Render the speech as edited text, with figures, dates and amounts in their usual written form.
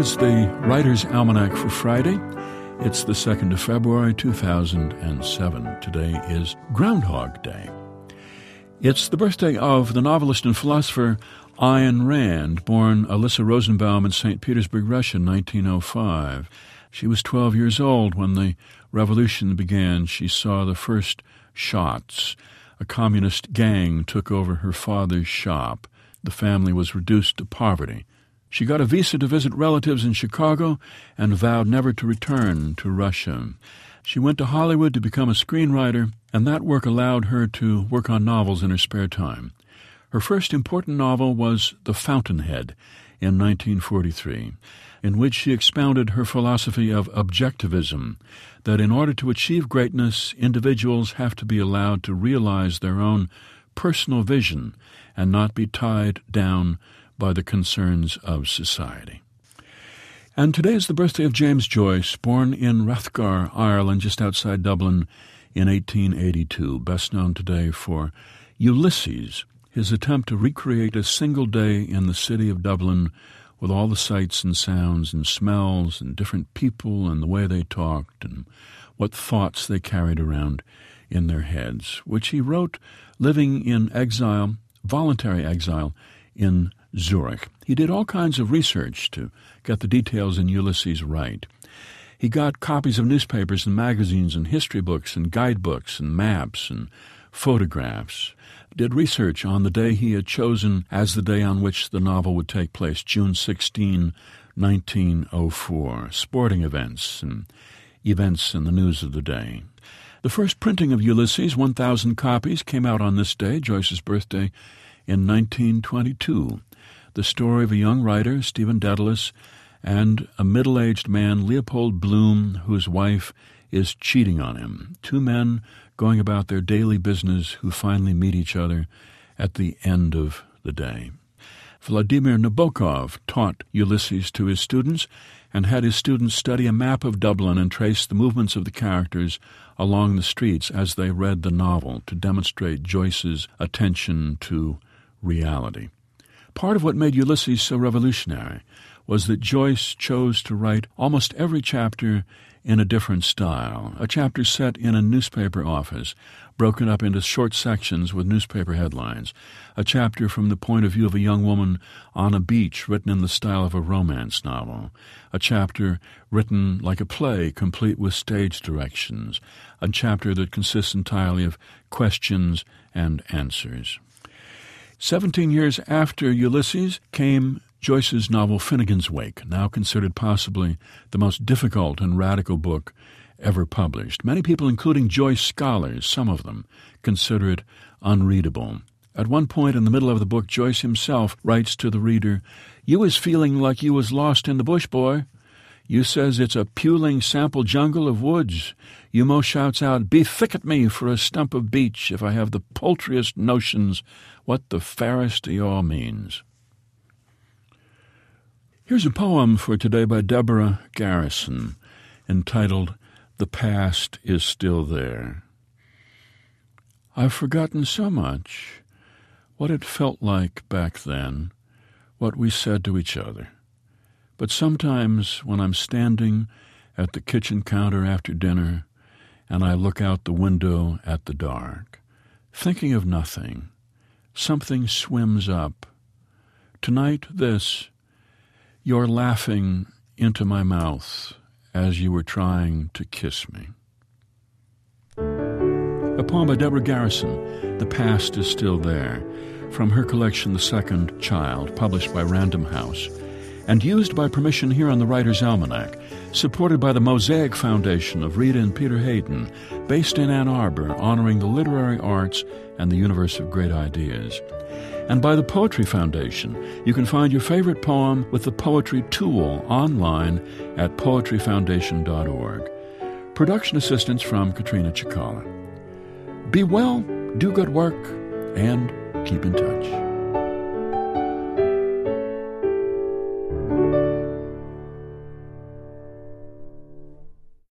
is the Writer's Almanac for Friday. It's the 2nd of February, 2007. Today is Groundhog Day. It's the birthday of the novelist and philosopher Ayn Rand, born Alyssa Rosenbaum in St. Petersburg, Russia, in 1905. She was 12 years old when the revolution began. She saw the first shots. A communist gang took over her father's shop. The family was reduced to poverty. She got a visa to visit relatives in Chicago and vowed never to return to Russia. She went to Hollywood to become a screenwriter, and that work allowed her to work on novels in her spare time. Her first important novel was The Fountainhead in 1943, in which she expounded her philosophy of objectivism, that in order to achieve greatness, individuals have to be allowed to realize their own personal vision and not be tied down by the concerns of society. And today is the birthday of James Joyce, born in Rathgar, Ireland, just outside Dublin in 1882, best known today for Ulysses, his attempt to recreate a single day in the city of Dublin with all the sights and sounds and smells and different people and the way they talked and what thoughts they carried around in their heads, which he wrote living in exile, voluntary exile, in Zurich. He did all kinds of research to get the details in Ulysses right. He got copies of newspapers and magazines and history books and guidebooks and maps and photographs, did research on the day he had chosen as the day on which the novel would take place, June 16, 1904, sporting events and events in the news of the day. The first printing of Ulysses, 1,000 copies, came out on this day, Joyce's birthday, in 1922. The story of a young writer, Stephen Dedalus, and a middle-aged man, Leopold Bloom, whose wife is cheating on him. Two men going about their daily business who finally meet each other at the end of the day. Vladimir Nabokov taught Ulysses to his students and had his students study a map of Dublin and trace the movements of the characters along the streets as they read the novel to demonstrate Joyce's attention to reality. Part of what made Ulysses so revolutionary was that Joyce chose to write almost every chapter in a different style, a chapter set in a newspaper office, broken up into short sections with newspaper headlines, a chapter from the point of view of a young woman on a beach written in the style of a romance novel, a chapter written like a play, complete with stage directions, a chapter that consists entirely of questions and answers. 17 years after Ulysses came Joyce's novel Finnegan's Wake, now considered possibly the most difficult and radical book ever published. Many people, including Joyce scholars, some of them, consider it unreadable. At one point in the middle of the book, Joyce himself writes to the reader, "You is feeling like you was lost in the bush, boy. You says it's a puling sample jungle of woods. You mo shouts out, be thick at me for a stump of beach if I have the paltriest notions what the fairest o' all means." Here's a poem for today by Deborah Garrison, entitled "The Past is Still There." I've forgotten so much, what it felt like back then, what we said to each other. But sometimes when I'm standing at the kitchen counter after dinner and I look out the window at the dark, thinking of nothing, something swims up. Tonight this, you're laughing into my mouth as you were trying to kiss me. A poem by Deborah Garrison, "The Past is Still There," from her collection The Second Child, published by Random House, and used by permission here on the Writer's Almanac, supported by the Mosaic Foundation of Rita and Peter Hayden, based in Ann Arbor, honoring the literary arts and the universe of great ideas. And by the Poetry Foundation. You can find your favorite poem with the Poetry Tool online at poetryfoundation.org. Production assistance from Katrina Chikala. Be well, do good work, and keep in touch.